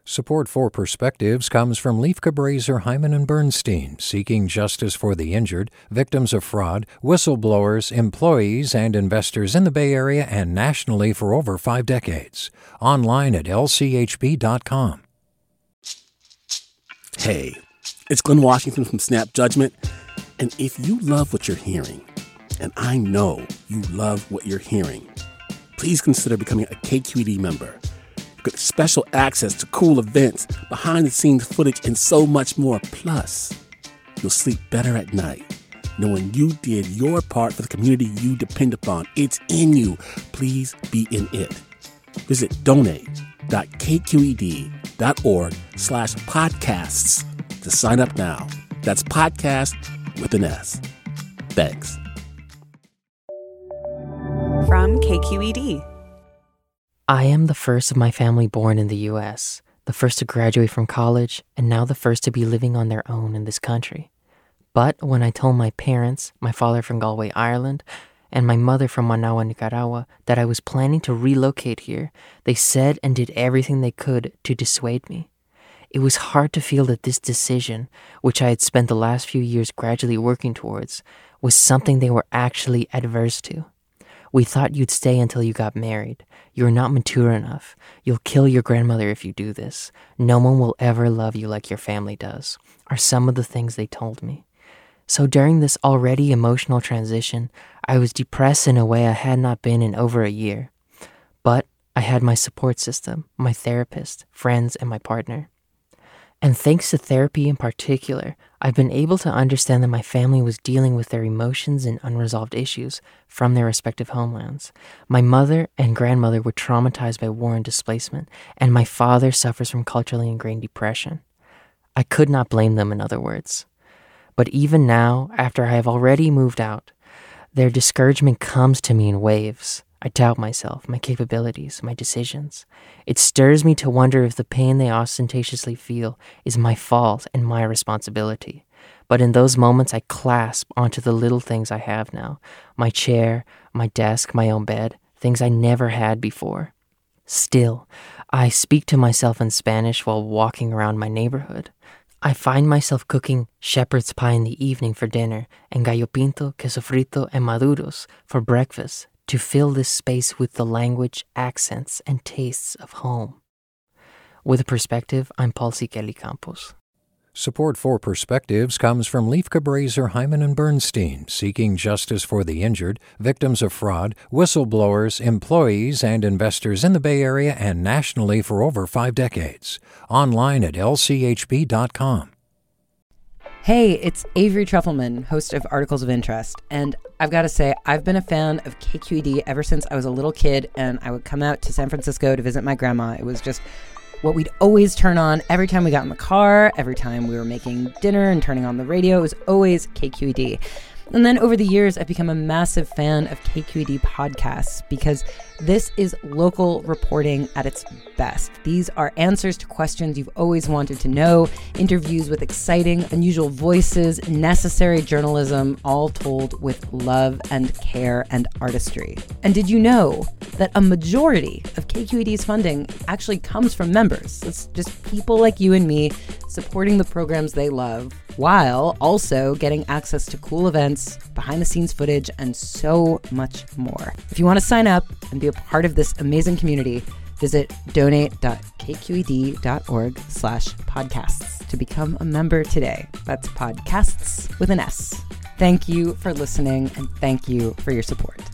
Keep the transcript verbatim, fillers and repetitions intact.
Support for Perspectives comes from Leif Cabraser, Hyman and Bernstein, seeking justice for the injured, victims of fraud, whistleblowers, employees, and investors in the Bay Area and nationally for over five decades. Online at L C H B dot com. Hey, it's Glenn Washington from Snap Judgment. And if you love what you're hearing, and I know you love what you're hearing, please consider becoming a K Q E D member. Get special access to cool events, behind-the-scenes footage, and so much more. Plus, you'll sleep better at night knowing you did your part for the community you depend upon. It's in you. Please be in it. Visit donate.kqed.org slash podcasts to sign up now. That's podcast with an S. Thanks. From K Q E D. I am the first of my family born in the U S, the first to graduate from college, and now the first to be living on their own in this country. But when I told my parents, my father from Galway, Ireland, and my mother from Managua, Nicaragua, that I was planning to relocate here, they said and did everything they could to dissuade me. It was hard to feel that this decision, which I had spent the last few years gradually working towards, was something they were actually adverse to. We thought you'd stay until you got married. You're not mature enough. You'll kill your grandmother if you do this. No one will ever love you like your family does, are some of the things they told me. So during this already emotional transition, I was depressed in a way I had not been in over a year. But I had my support system, my therapist, friends, and my partner. And thanks to therapy in particular, I've been able to understand that my family was dealing with their emotions and unresolved issues from their respective homelands. My mother and grandmother were traumatized by war and displacement, and my father suffers from culturally ingrained depression. I could not blame them, in other words. But even now, after I have already moved out, their discouragement comes to me in waves. I doubt myself, my capabilities, my decisions. It stirs me to wonder if the pain they ostentatiously feel is my fault and my responsibility. But in those moments, I clasp onto the little things I have now. My chair, my desk, my own bed, things I never had before. Still, I speak to myself in Spanish while walking around my neighborhood. I find myself cooking shepherd's pie in the evening for dinner and gallo pinto, queso frito, and maduros for breakfast, to fill this space with the language, accents, and tastes of home. With a perspective, I'm Paul C. Kelly Campos. Support for Perspectives comes from Leif Cabraser, Hyman and Bernstein, seeking justice for the injured, victims of fraud, whistleblowers, employees, and investors in the Bay Area and nationally for over five decades. Online at L C H B dot com. Hey, it's Avery Trufelman, host of Articles of Interest, and I've got to say, I've been a fan of K Q E D ever since I was a little kid, and I would come out to San Francisco to visit my grandma. It was just what we'd always turn on every time we got in the car, every time we were making dinner and turning on the radio. It was always K Q E D. And then over the years, I've become a massive fan of K Q E D podcasts because this is local reporting at its best. These are answers to questions you've always wanted to know, interviews with exciting, unusual voices, necessary journalism, all told with love and care and artistry. And did you know that a majority of K Q E D's funding actually comes from members? It's just people like you and me supporting the programs they love, while also getting access to cool events, behind-the-scenes footage, and so much more. If you want to sign up and be a part of this amazing community, visit donate.kqed.org slash podcasts to become a member today. That's podcasts with an S. Thank you for listening, and thank you for your support.